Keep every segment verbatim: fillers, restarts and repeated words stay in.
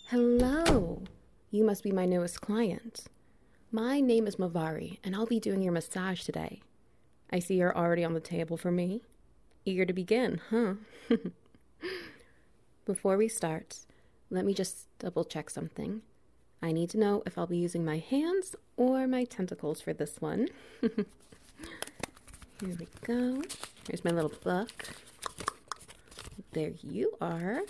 Hello. You must be my newest client. My name is Mavari, and I'll be doing your massage today. I see you're already on the table for me. Eager to begin, huh? Before we start, let me just double check something. I need to know if I'll be using my hands or my tentacles for this one. Here we go. Here's my little book. There you are.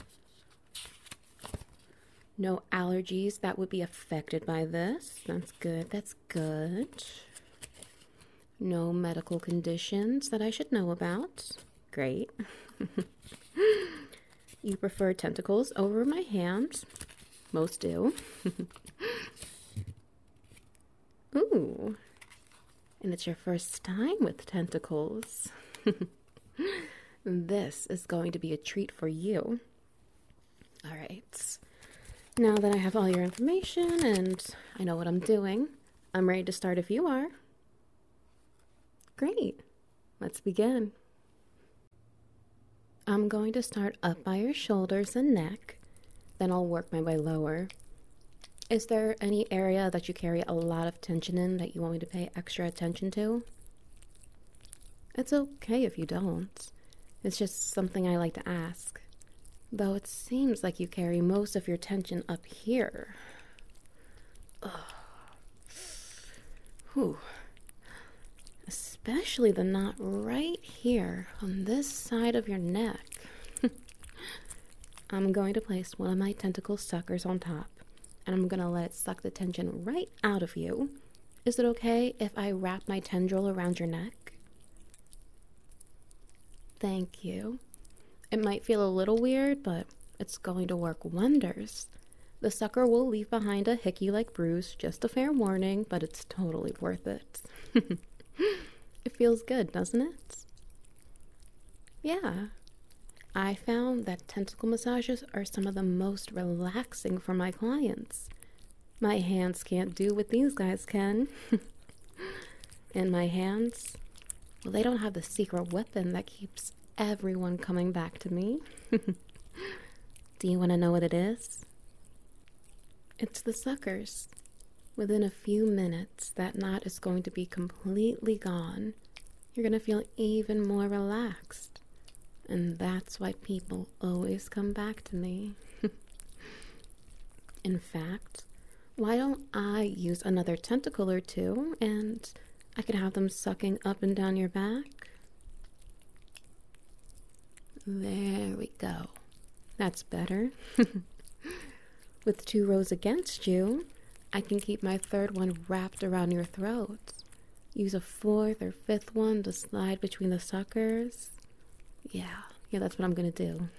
No allergies that would be affected by this. That's good. That's good. No medical conditions that I should know about. Great. You prefer tentacles over my hands. Most do. Ooh. And it's your first time with tentacles. This is going to be a treat for you. All right. Now that I have all your information and I know what I'm doing, I'm ready to start if you are. Great. Let's begin. I'm going to start up by your shoulders and neck, then I'll work my way lower. Is there any area that you carry a lot of tension in that you want me to pay extra attention to? It's okay if you don't. It's just something I like to ask. Though it seems like you carry most of your tension up here. Ugh. Whew. Especially the knot right here on this side of your neck. I'm going to place one of my tentacle suckers on top, and I'm going to let it suck the tension right out of you. Is it okay if I wrap my tendril around your neck? Thank you. It might feel a little weird, but it's going to work wonders. The sucker will leave behind a hickey-like bruise, just a fair warning, but it's totally worth it. It feels good, doesn't it? Yeah. I found that tentacle massages are some of the most relaxing for my clients. My hands can't do what these guys can. And my hands, well, they don't have the secret weapon that keeps everyone coming back to me. Do you want to know what it is? It's the suckers. Within a few minutes, that knot is going to be completely gone. You're going to feel even more relaxed. And that's why people always come back to me. In fact, why don't I use another tentacle or two and I could have them sucking up and down your back? There we go. That's better. With two rows against you, I can keep my third one wrapped around your throat. Use a fourth or fifth one to slide between the suckers. Yeah, yeah, that's what I'm gonna do.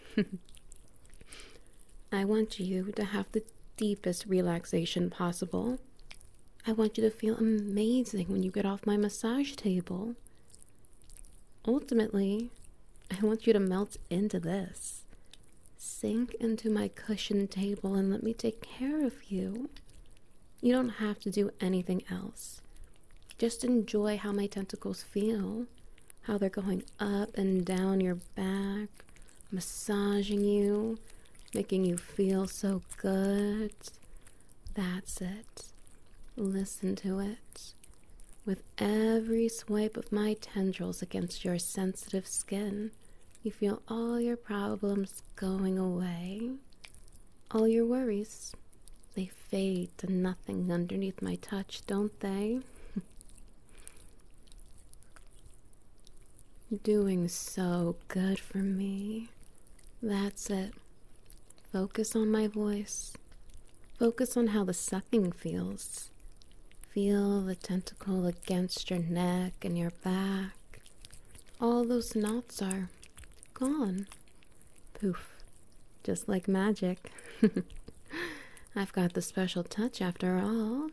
I want you to have the deepest relaxation possible. I want you to feel amazing when you get off my massage table. Ultimately, I want you to melt into this. Sink into my cushioned table and let me take care of you. You don't have to do anything else. Just enjoy how my tentacles feel, how they're going up and down your back, massaging you, making you feel so good. That's it. Listen to it. With every swipe of my tendrils against your sensitive skin, you feel all your problems going away. All your worries, they fade to nothing underneath my touch, don't they? Doing so good for me. That's it. Focus on my voice. Focus on how the sucking feels. Feel the tentacle against your neck and your back. All those knots are gone. Poof. Just like magic. I've got the special touch after all.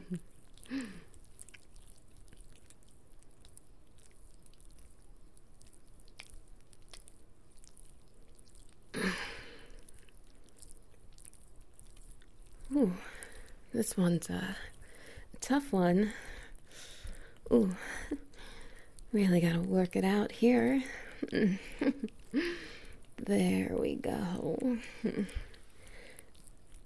Ooh, this one's a tough one. Ooh, really gotta work it out here. There we go.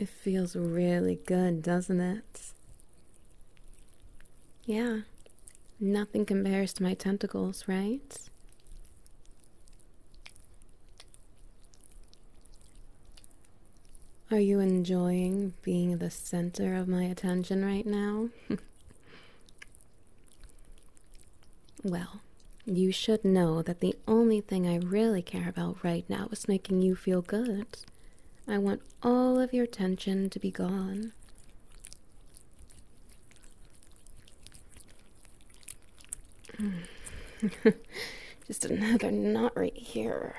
It feels really good, doesn't it? Yeah, nothing compares to my tentacles, right? Are you enjoying being the center of my attention right now? Well, you should know that the only thing I really care about right now is making you feel good. I want all of your tension to be gone. Just another knot right here.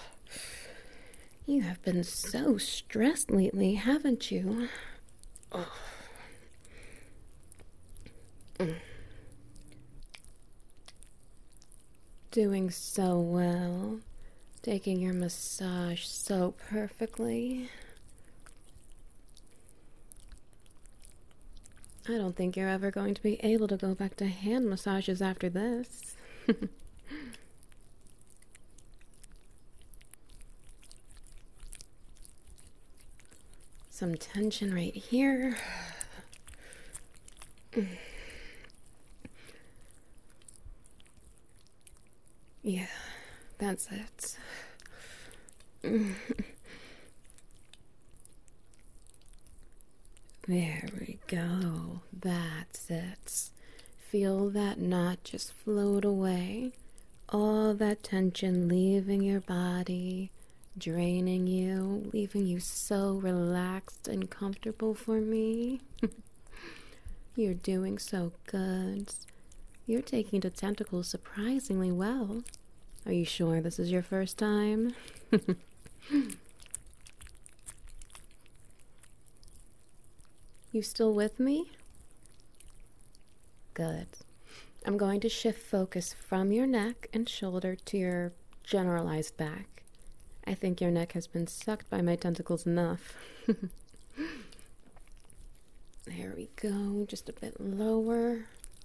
You have been so stressed lately, haven't you? Oh. Mm. Doing so well. Taking your massage so perfectly. I don't think you're ever going to be able to go back to hand massages after this. Some tension right here. Yeah, that's it. There we go. That's it. Feel that knot just float away. All that tension leaving your body, draining you, leaving you so relaxed and comfortable for me. You're doing so good. You're taking the tentacles surprisingly well. Are you sure this is your first time? You still with me? Good. I'm going to shift focus from your neck and shoulder to your generalized back. I think your neck has been sucked by my tentacles enough. There we go. Just a bit lower.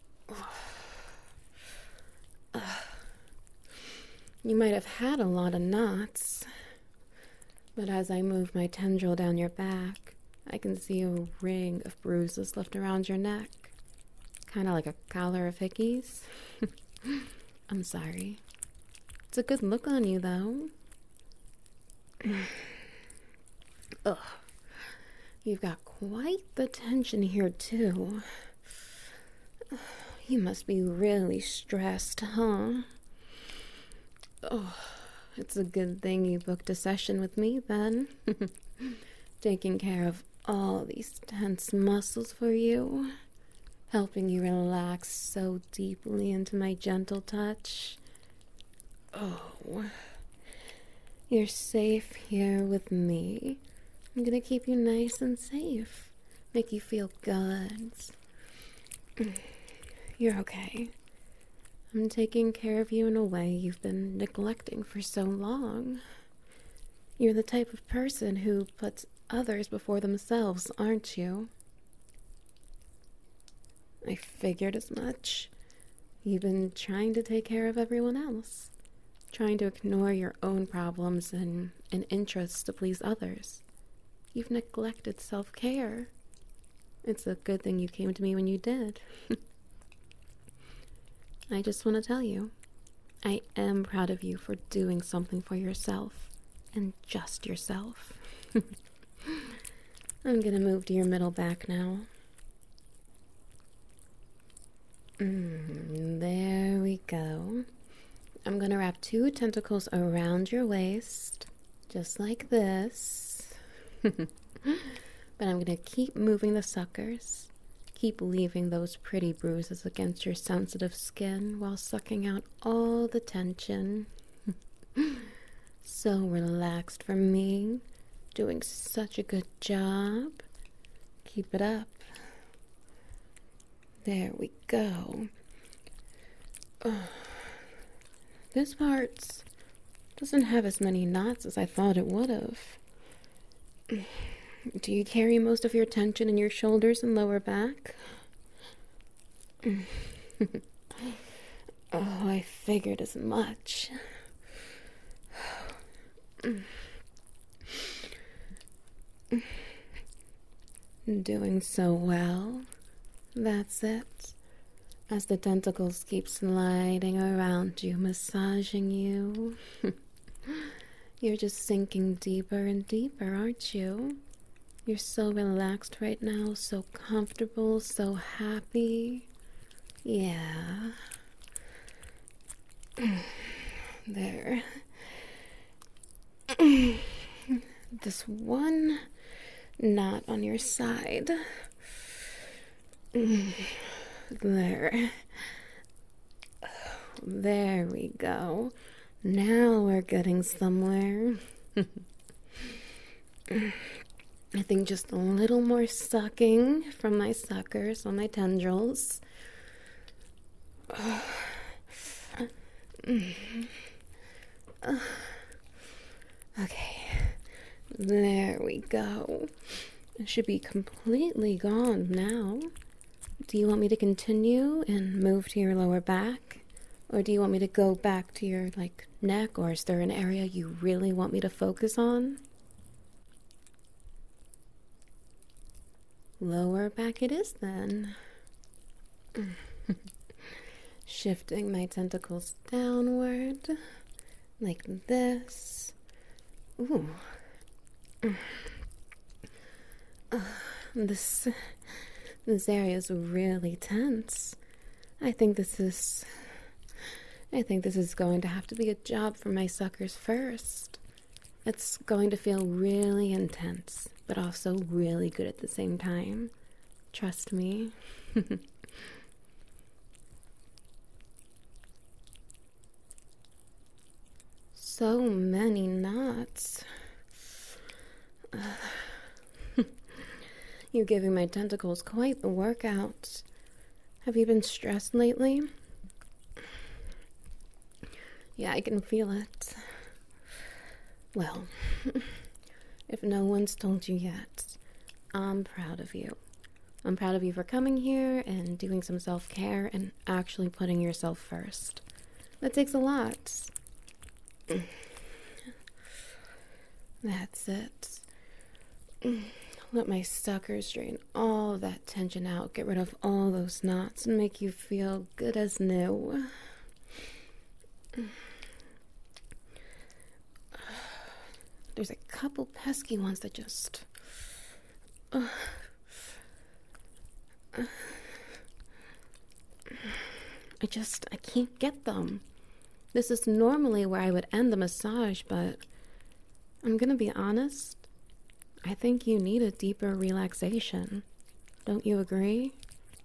You might have had a lot of knots, but as I move my tendril down your back, I can see a ring of bruises left around your neck. Kind of like a collar of hickeys. I'm sorry. It's a good look on you, though. Ugh. You've got quite the tension here, too. You must be really stressed, huh? Oh, it's a good thing you booked a session with me, then. Taking care of all these tense muscles for you. Helping you relax so deeply into my gentle touch. Oh, you're safe here with me. I'm gonna keep you nice and safe. Make you feel good. You're okay. I'm taking care of you in a way you've been neglecting for so long. You're the type of person who puts others before themselves, aren't you? I figured as much. You've been trying to take care of everyone else. Trying to ignore your own problems and, and interests to please others. You've neglected self-care. It's a good thing you came to me when you did. I just want to tell you, I am proud of you for doing something for yourself, and just yourself. I'm gonna move to your middle back now. Mm, there we go. I'm gonna wrap two tentacles around your waist, just like this. But I'm gonna keep moving the suckers. Keep leaving those pretty bruises against your sensitive skin while sucking out all the tension. So relaxed for me. Doing such a good job. Keep it up. There we go. Oh, this part doesn't have as many knots as I thought it would have. Do you carry most of your tension in your shoulders and lower back? Oh, I figured as much. Doing so well. That's it. As the tentacles keep sliding around you, massaging you. You're just sinking deeper and deeper, aren't you? You're so relaxed right now, so comfortable, so happy. Yeah. There. This one knot on your side. There. There we go. Now we're getting somewhere. I think just a little more sucking from my suckers on my tendrils. Okay. There we go. It should be completely gone now. Do you want me to continue and move to your lower back? Or do you want me to go back to your, like, neck? Or is there an area you really want me to focus on? Lower back it is, then. Shifting my tentacles downward, like this. Ooh. Uh, this, this area is really tense. I think this is... I think this is going to have to be a job for my suckers first. It's going to feel really intense, but also really good at the same time. Trust me. So many knots. You're giving my tentacles quite the workout. Have you been stressed lately? Yeah, I can feel it. Well, if no one's told you yet, I'm proud of you. I'm proud of you for coming here and doing some self-care and actually putting yourself first. That takes a lot. That's it. Let my suckers drain all that tension out, get rid of all those knots, and make you feel good as new. There's a couple pesky ones that just... Uh, uh, I just... I can't get them. This is normally where I would end the massage, but I'm gonna be honest. I think you need a deeper relaxation. Don't you agree?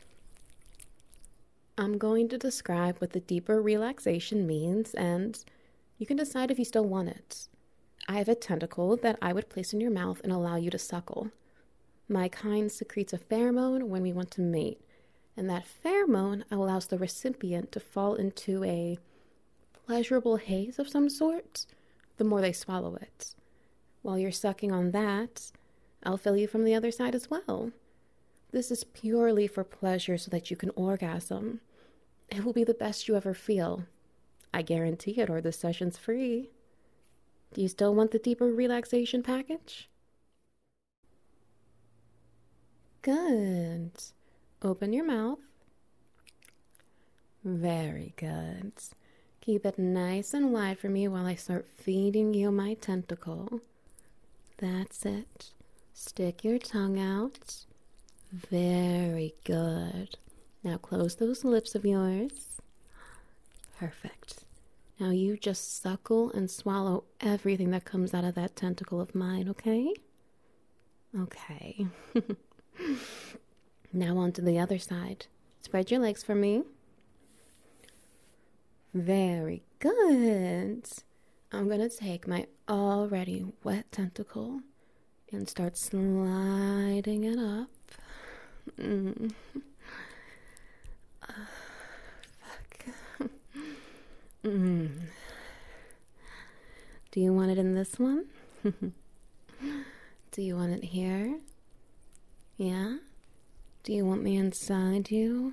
I'm going to describe what the deeper relaxation means, and you can decide if you still want it. I have a tentacle that I would place in your mouth and allow you to suckle. My kind secretes a pheromone when we want to mate, and that pheromone allows the recipient to fall into a pleasurable haze of some sort the more they swallow it. While you're sucking on that, I'll fill you from the other side as well. This is purely for pleasure so that you can orgasm. It will be the best you ever feel. I guarantee it, or the session's free. Do you still want the deeper relaxation package? Good. Open your mouth. Very good. Keep it nice and wide for me while I start feeding you my tentacle. That's it. Stick your tongue out. Very good. Now close those lips of yours. Perfect. Now you just suckle and swallow everything that comes out of that tentacle of mine, okay? Okay. Now on to the other side. Spread your legs for me. Very good. I'm going to take my already wet tentacle and start sliding it up. Mm. Uh, fuck. Mm. Do you want it in this one? Do you want it here? Yeah? Do you want me inside you?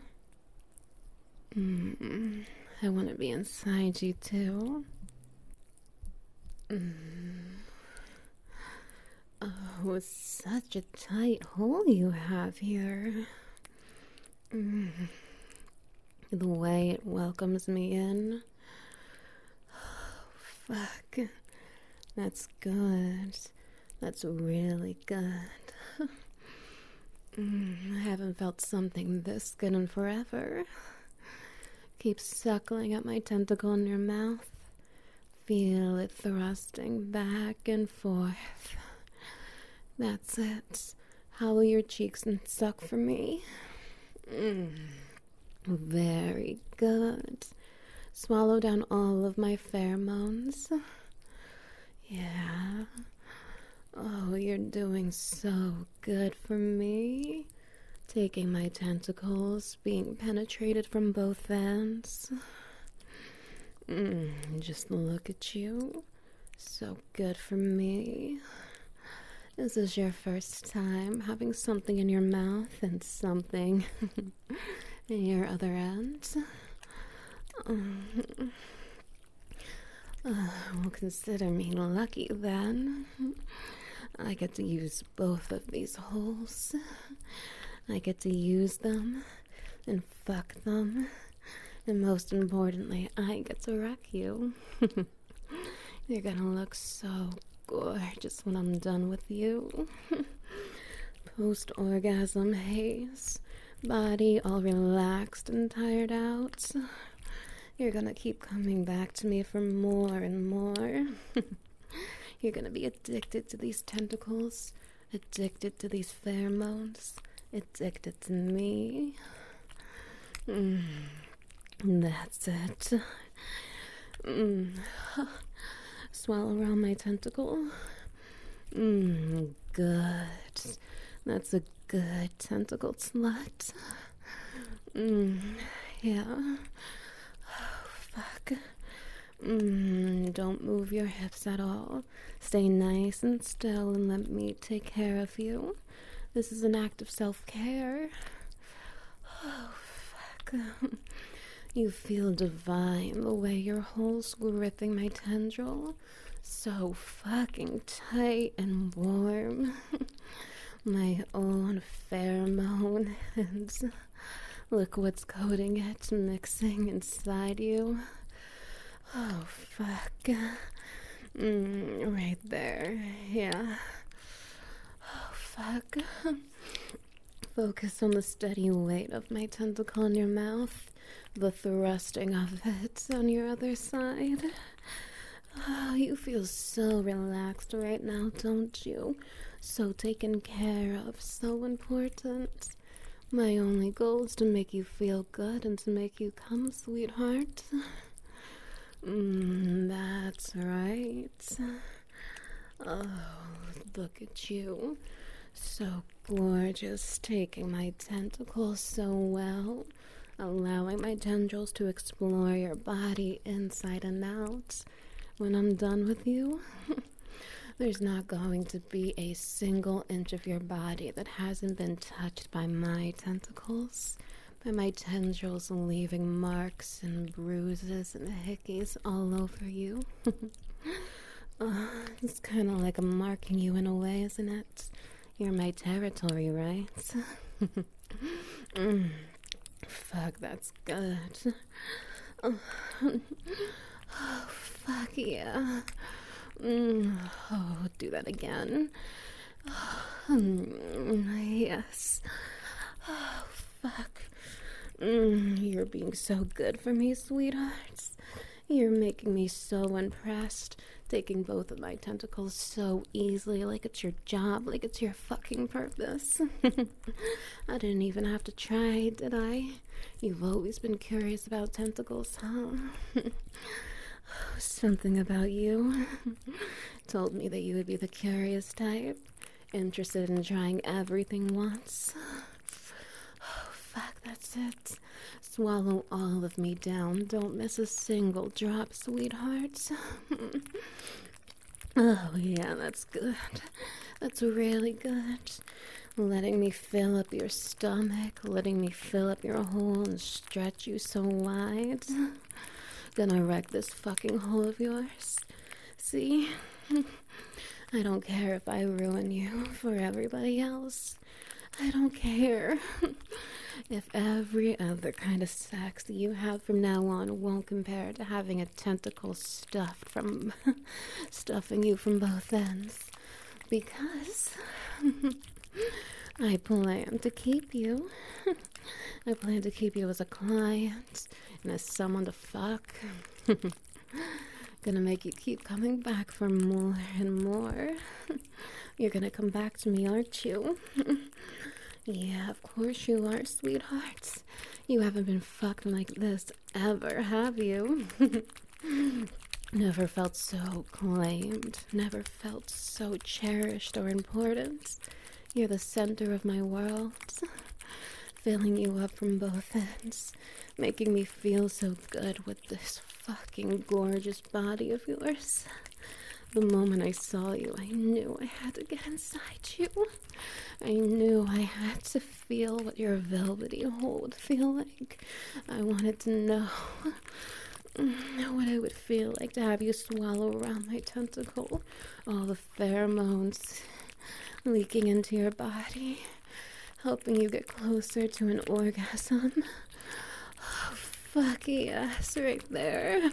Mm. I want to be inside you too. Mm. Oh, such a tight hole you have here. Mm. The way it welcomes me in. Oh, fuck. That's good. That's really good. mm, I haven't felt something this good in forever. Keep suckling at my tentacle in your mouth. Feel it thrusting back and forth. That's it. Hollow your cheeks and suck for me. Mm. Very good. Swallow down all of my pheromones. Yeah. Oh, you're doing so good for me. Taking my tentacles, being penetrated from both ends. Mm, just look at you. So good for me. This is your first time having something in your mouth and something in your other end. Um, uh, well, consider me lucky then. I get to use both of these holes. I get to use them and fuck them. And most importantly, I get to wreck you. You're gonna look so gorgeous when I'm done with you. Post-orgasm haze. Body all relaxed and tired out. You're gonna keep coming back to me for more and more. You're gonna be addicted to these tentacles. Addicted to these pheromones. Addicted to me. Mm. That's it. Mm. Swallow around my tentacle. Mm, good. That's a good tentacle slut. Mm, yeah. Oh, fuck. Mm, don't move your hips at all. Stay nice and still and let me take care of you. This is an act of self-care. Oh, fuck. You feel divine the way your hole's gripping my tendril. So fucking tight and warm. My own pheromone and liquids coating it, mixing inside you. Oh, fuck. Mm, right there. Yeah. Oh, fuck. Focus on the steady weight of my tentacle in your mouth. The thrusting of it on your other side. Oh, you feel so relaxed right now, don't you? So taken care of, so important. My only goal is to make you feel good and to make you come, sweetheart. Mm, that's right. Oh, look at you. So gorgeous, taking my tentacles so well. Allowing my tendrils to explore your body inside and out. When I'm done with you, there's not going to be a single inch of your body that hasn't been touched by my tentacles, by my tendrils leaving marks and bruises and hickeys all over you. uh, it's kind of like I'm marking you in a way, isn't it? You're my territory, right? mm. Fuck, that's good. Oh, oh fuck yeah. Mm, oh, do that again. Mm, yes. Oh, fuck. Mm, you're being so good for me, sweethearts. You're making me so impressed. Taking both of my tentacles so easily, like it's your job, like it's your fucking purpose. I didn't even have to try, did I? You've always been curious about tentacles, huh? Something about you told me that you would be the curious type, interested in trying everything once. Oh, fuck, that's it. Swallow all of me down. Don't miss a single drop, sweetheart. Oh, yeah, that's good. That's really good. Letting me fill up your stomach, letting me fill up your hole and stretch you so wide. Gonna wreck this fucking hole of yours. See? I don't care if I ruin you for everybody else. I don't care if every other kind of sex that you have from now on won't compare to having a tentacle stuffed from stuffing you from both ends. Because I plan to keep you. I plan to keep you as a client and as someone to fuck. Gonna make you keep coming back for more and more. You're gonna come back to me, aren't you? Yeah, of course you are, sweethearts. You haven't been fucked like this ever, have you? Never felt so claimed. Never felt so cherished or important. You're the center of my world. Filling you up from both ends. Making me feel so good with this fucking gorgeous body of yours. The moment I saw you, I knew I had to get inside you. I knew I had to feel what your velvety hole would feel like. I wanted to know what it would feel like to have you swallow around my tentacle. All the pheromones leaking into your body, helping you get closer to an orgasm. Oh, fuck yes, right there.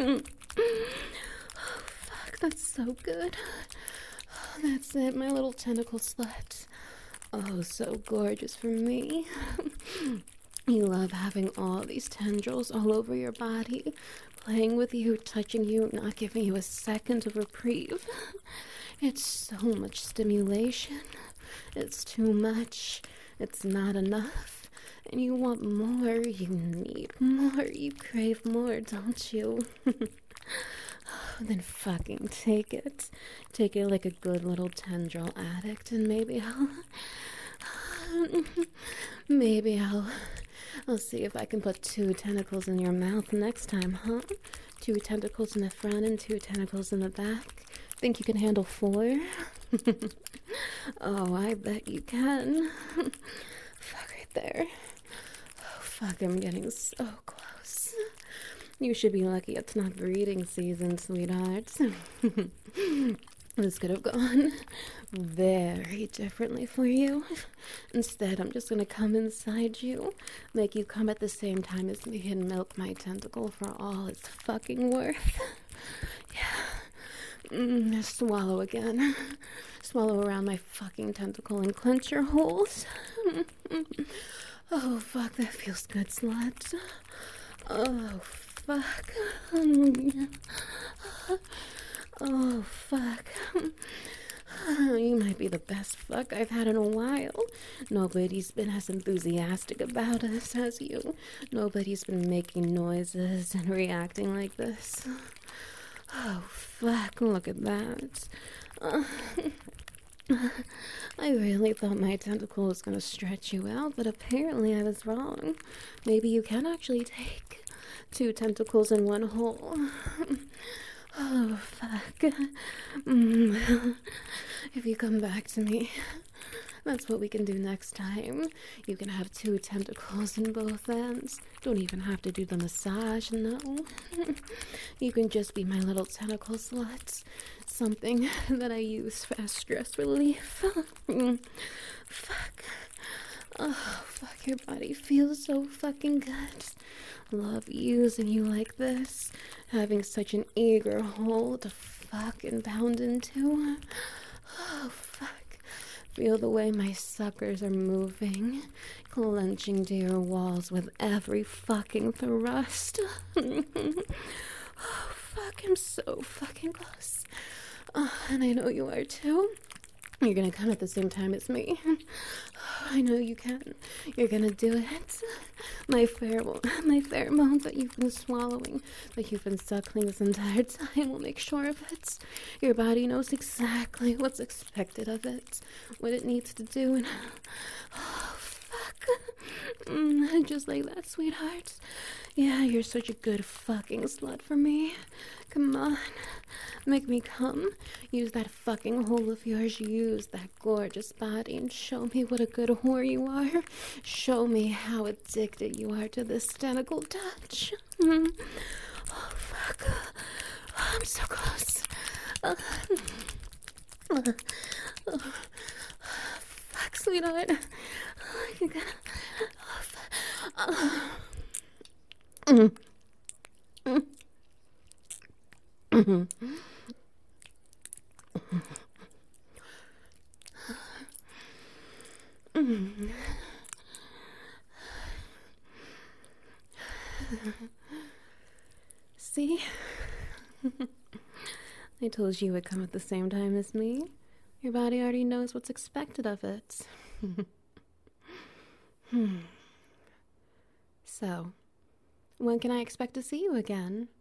That's so good. That's it, my little tentacle slut. Oh, so gorgeous for me. You love having all these tendrils all over your body, playing with you, touching you, not giving you a second of reprieve. It's so much stimulation. It's too much. It's not enough. And you want more. You need more. You crave more, don't you? Then fucking take it. Take it like a good little tendril addict, and maybe I'll... maybe I'll... I'll see if I can put two tentacles in your mouth next time, huh? Two tentacles in the front and two tentacles in the back. Think you can handle four? Oh, I bet you can. Fuck right there. Oh, fuck, I'm getting so close. You should be lucky it's not breeding season, sweetheart. This could have gone very differently for you. Instead, I'm just gonna come inside you, make you come at the same time as me, and milk my tentacle for all it's fucking worth. Yeah. Mm, swallow again. Swallow around my fucking tentacle and clench your holes. Oh, fuck, that feels good, slut. Oh, fuck. Oh, fuck. You might be the best fuck I've had in a while. Nobody's been as enthusiastic about us as you. Nobody's been making noises and reacting like this. Oh, fuck, look at that. Uh, I really thought my tentacle was gonna stretch you out, but apparently I was wrong. Maybe you can actually take two tentacles in one hole. Oh, fuck. Mm. If you come back to me, that's what we can do next time. You can have two tentacles in both ends. Don't even have to do the massage, no. You can just be my little tentacle slut. Something that I use as stress relief. Fuck. Oh, fuck, your body feels so fucking good. Love using you like this. Having such an eager hole to fuck and pound into. Oh, fuck. Feel the way my suckers are moving, clenching to your walls with every fucking thrust. Oh, fuck, I'm so fucking close. Oh, and I know you are too. You're gonna come at the same time as me. I know you can. You're gonna do it. My pheromone, my pheromones that you've been swallowing, that you've been suckling this entire time, will make sure of it. Your body knows exactly what's expected of it, what it needs to do, and oh, fuck. Mm, just like that, sweetheart. Yeah, you're such a good fucking slut for me. Come on. Make me come. Use that fucking hole of yours. Use that gorgeous body and show me what a good whore you are. Show me how addicted you are to this tentacle touch. Mm. Oh, fuck. Oh, I'm so close. Uh, Fuck, sweetheart. You gotta. Mm. Mm. Mm. Mm. See? I told you it would come at the same time as me. Your body already knows what's expected of it. Hmm. So, when can I expect to see you again?